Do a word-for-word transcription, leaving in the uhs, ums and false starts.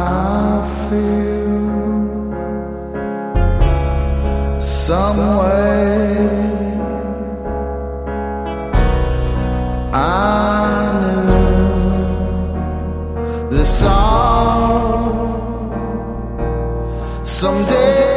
feel some way. I knew this song someday.